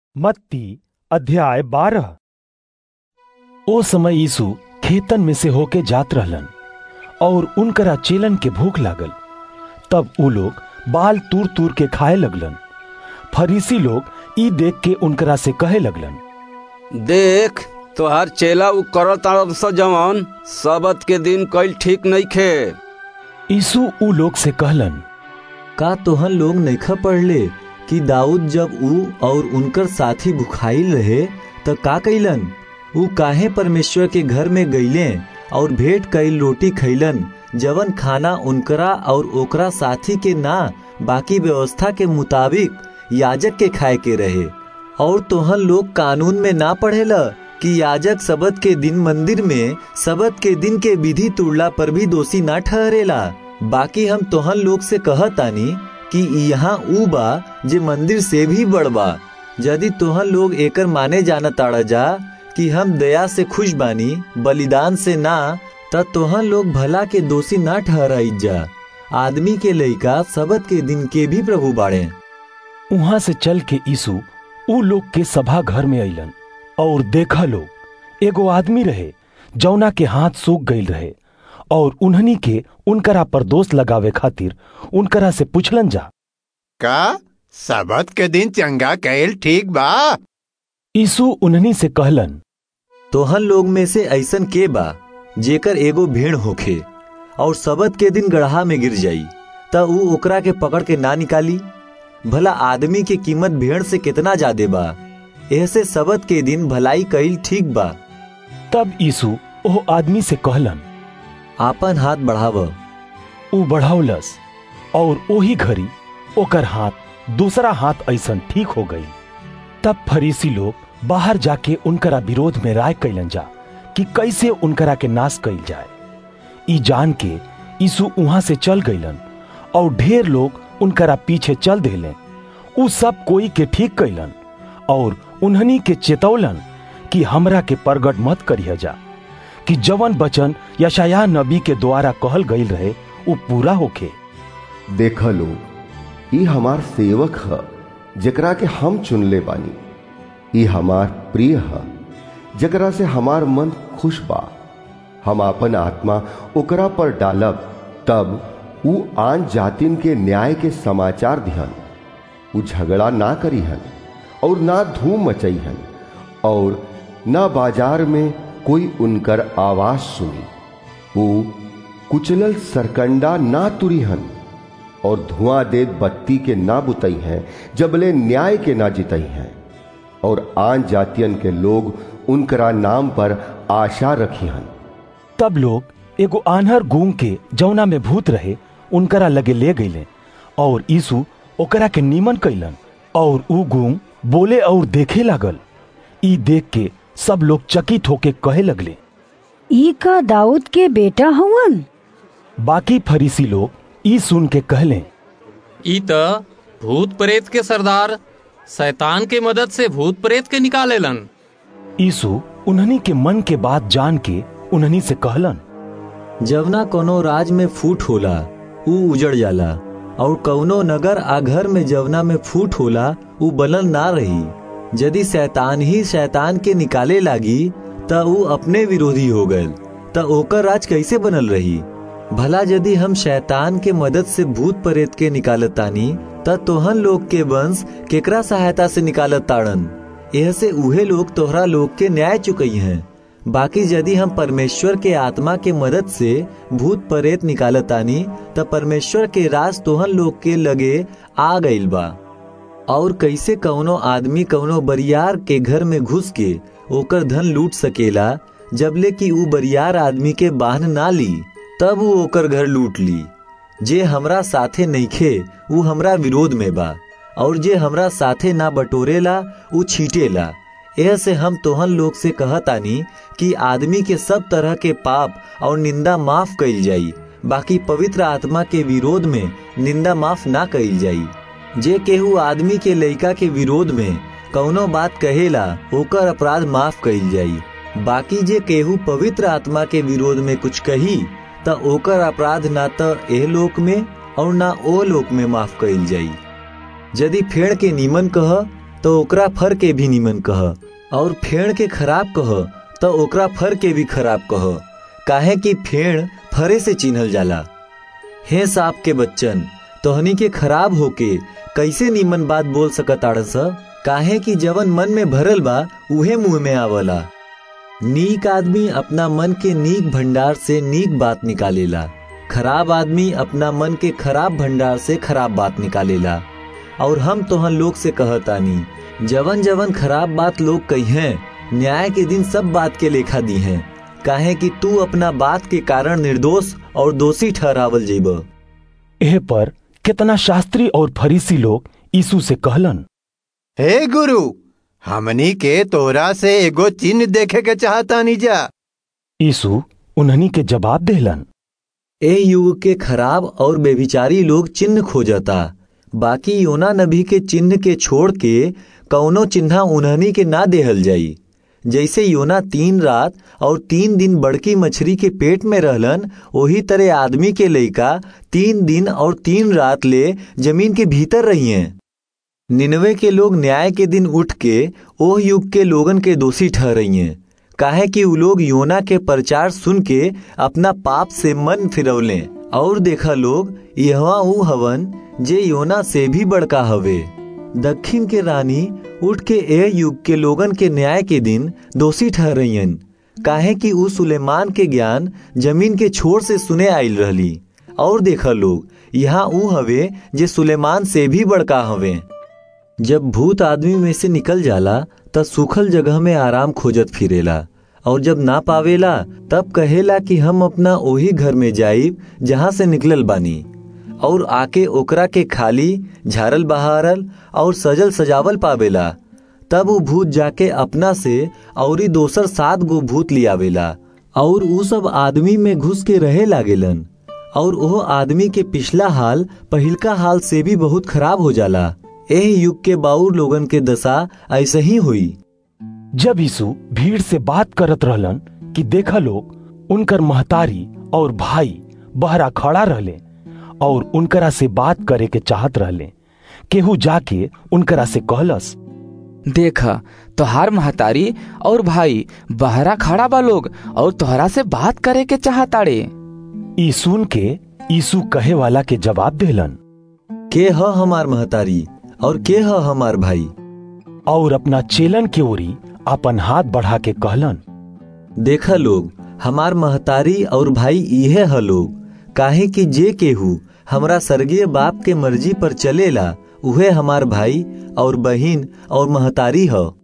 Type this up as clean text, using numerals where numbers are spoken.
मत्ती अध्याय 12। ओ समय यीशु खेतन में से होके जात रहलन और उनकरा चेलन के भूख लागल। तब उ लोग बाल तूर तूर के खाए लगलन। फरीसी लोग ई देख के उनकरा से कहे लगलन, देख तोहार चेला उ करताड़न स जवन सबत के दिन कईल ठीक नइखे। यीशु उ लोग से कहलन, का तोहन लोग नइखा पढ़ले कि दाऊद जब ऊ और उनकर साथी भुखाइल रहे त का कइलन? ऊ काहे परमेश्वर के घर में गइले और भेंट कईल रोटी खइलन, जवन खाना उनकरा और ओकरा साथी के ना बाकी व्यवस्था के मुताबिक याजक के खाए के रहे। और तोहन लोग कानून में ना पढ़ेला कि याजक सबत के दिन मंदिर में सबत के दिन के विधि तोड़ला पर भी दोषी ना ठहरेला। बाकी हम तोहन लोग से कहतानी कि यहाँ ऊ बा जे मंदिर से भी बड़ बा। यदि तोहन लोग एकर माने जाना ताड़ा जा कि हम दया से खुश बानी बलिदान से ना, त तोहन लोग भला के दोषी ना ठहराई जा। आदमी के लइका सबत के दिन के भी प्रभु बाड़े। वहां से चल के यीशु ऊ लोग के सभा घर में अइलन और देखा लोग एगो आदमी रहे जौना के हाथ सूख गईल रहे और उन्हनी के उनकरा पर दोष लगावे खातिर उनकरा से पूछलन जा, का सबत के दिन चंगा कईल ठीक बा? यीशु उन्हनी से कहलन, तोहन लोग में से ऐसन के बा जेकर एगो भेड़ होखे और सबत के दिन गड्ढा में गिर जाई त ऊ ओकरा के पकड़ के ना निकाली? भला आदमी के कीमत भेड़ से कितना ज्यादा बा। ऐसे सबत के दिन भलाई कईल ठीक बा। तब यीशु ओ आदमी से कहलन, आपन हाथ बढ़ाव। ऊ बढ़ावलस और ओही घड़ी ओकर हाथ दूसरा हाथ ऐसन ठीक हो गई। तब फरीसी लोग बाहर जाके उनकरा विरोध में राय कैलन जा कि कैसे उनकरा के नाश कईल जाए। ई जान के यीशु वहां से चल गईलन और ढेर लोग उनकरा पीछे चल देले। ऊ सब कोई के ठीक कैलन और उन्हनी के चेतौलन कि हमरा के प्रगट मत करिया जा कि जवन वचन यशायाह नबी के द्वारा कहल गईल रहे ऊ पूरा होखे। देख लो, ई हमार सेवक ह जेकरा के हम चुनले बानी। ई हमार प्रिय ह जेकरा से हमार मन खुश बा। हम आपन आत्मा ओकरा पर डालब, तब ऊ आन जातिन के न्याय के समाचार दिहन। ऊ झगड़ा ना करीहन और ना धूम मचईहन और ना बाजार में कोई उनकर आवाज सुनी। वो कुचलल सरकंडा ना तुरीहन और धुआं देत बत्ती के ना बुतई हैं जबले न्याय के ना जितई हैं। और आन जातियन के लोग उनकरा नाम पर आशा रखीहन। तब लोग एगो आन्हर गूंग के जौना में भूत रहे उनकरा लगे ले गईले और यीशु ओकरा के नीमन कैलन और ऊ गूंग बोले और देखे लागल। ई देख के सब लोग चकित होके कहे लगले, ई का दाऊद के बेटा हवन? बाकी फरीसी लोग ई सुन के कहले, ई त भूत प्रेत के सरदार शैतान के मदद से भूत प्रेत के निकालेलन। यीशु उन्हनी के मन के बात जान के उन्हनी से कहलन, जवना कोनो राज में फूट होला ऊ उजड़ जाला और कौनो नगर आ घर में जवना में फूट होला ऊ बनल ना रही। यदि शैतान ही शैतान के निकाले लागी त ऊ अपने विरोधी हो गए त ओकर राज कैसे बनल रही? भला यदि हम शैतान के मदद से भूत प्रेत के निकालतानी त तोहन लोग के वंश केकरा सहायता से निकालत ताड़न? यह से उहे लोग तोहरा लोग के न्याय चुकई हैं। बाकी यदि हम परमेश्वर के आत्मा के मदद से भूत प्रेत निकालतानी त परमेश्वर के राज तोहन लोग के लगे आ गईल बा। और कैसे कौनो आदमी कौनो बरियार के घर में घुस के ओकर धन लूट सकेला जबले कि ऊ बरियार आदमी के बाहन ना ली तब वो ओकर घर लूट ली। जे हमरा साथे नइखे ऊ हमरा विरोध में बा और जे हमरा साथे ना बटोरेला ऊ छीटेला। यह से हम तोहन लोग से कहतानी कि आदमी के सब तरह के पाप और निंदा माफ कईल जाई, बाकी पवित्र आत्मा के विरोध में निंदा माफ ना कईल जाई। जे केहू आदमी के लइका के विरोध में कौनो बात कहेला ओकर अपराध माफ कईल जाई, बाकी जे केहू पवित्र आत्मा के विरोध में कुछ कही त ओकर अपराध ना त एह लोक में और ना ओ लोक में माफ कईल जाई। यदि फेड़ के नीमन कह तो ओकरा फर के भी निमन कह, और फेड़ के खराब कह तो ओकरा फर के भी खराब कह, काहे कि फेड़ फरे से चिन्हल जाला। हे सांप के बच्चन, तोहनी के खराब होके कैसे निमन बात बोल सकत आड़स? काहे कि जवन मन में भरल बा उहे मुंह में आवला। नीक आदमी अपना मन के नीक भंडार से नीक बात निकालेला, खराब आदमी अपना मन के खराब भंडार से खराब बात निकालेला। और हम तोहन लोग से कहतानी, जवन जवन खराब बात लोग कहिए, न्याय के दिन सब बात के लेखा दी है, काहे कि तू अपना बात के कारण निर्दोष और दोषी ठहरावल जेब। एह पर कितना शास्त्री और फरीसी लोग यीशु से कहलन, हे गुरु, हमनी के तोरा से एगो चिन्ह देखे के चाहतानी जा। यीशु उन्हनी के जवाब देलन, ए युग के खराब और बेविचारी लोग चिन्ह खोजता, बाकी योना नबी के चिन्ह के छोड़ के कौनो चिन्ह उन्हनी के ना देहल जाई। जैसे योना 3 रात और 3 दिन बड़की मछली के पेट में रहलन, वही तरह आदमी के लइका 3 दिन और 3 रात ले जमीन के भीतर रहिए। निनवे के लोग न्याय के दिन उठ के ओह युग के लोगन के दोषी ठहराइए, काहे कि उ लोग योना के प्रचार सुन के अपना पाप से मन फिरौले। और देखा लोग, यहवा ऊ हवन जे योना से भी बड़का हवे। दक्षिण के रानी उठ के ए युग के लोगन के न्याय के दिन दोषी ठहरइयन, काहे कि ऊ सुलेमान के ज्ञान जमीन के छोर से सुने आइल रहली। और देखा लोग, यहाँ ऊ हवे जे सुलेमान से भी बड़का हवे। जब भूत आदमी में से निकल जाला तब सूखल जगह में आराम खोजत फिरेला, और जब ना पावेला तब कहेला कि हम अपना ओही घर में जाइब जहाँ से निकलल बानी। और आके ओकरा के खाली झारल बहारल और सजल सजावल पावेला। तब वो भूत जाके अपना से औरी दोसर 7 गो भूत लियावेला, और ऊ सब आदमी में घुस के रहे लागेलन। और ओह आदमी के पिछला हाल पहिलका हाल से भी बहुत खराब हो जाला। एह युग के बाउर लोगन के दशा ऐसे ही हुई। जब यीशु भीड़ से बात करत रहलन कि देखा लोग उनकर महतारी और भाई बहरा खड़ा रहले और उनकरा से बात करे के चाहत रहले। केहू जाके उनकरा से कहलस, देखा तोहार महतारी और भाई बहरा खड़ा बा लोग और तोहरा से बात करे के चाहताड़े। ई सुन के यीशु कहे वाला के जवाब देलन, के ह हमार महतारी और के ह हमार भाई? और अपना चेलन के ओरी अपन हाथ बढ़ा के कहलन, देखा लोग, हमार महतारी और भाई इहे ह लोग, काहे कि जे केहू हमरा स्वर्गीय बाप के मर्जी पर चलेला उहे हमार भाई और बहिन और महतारी ह।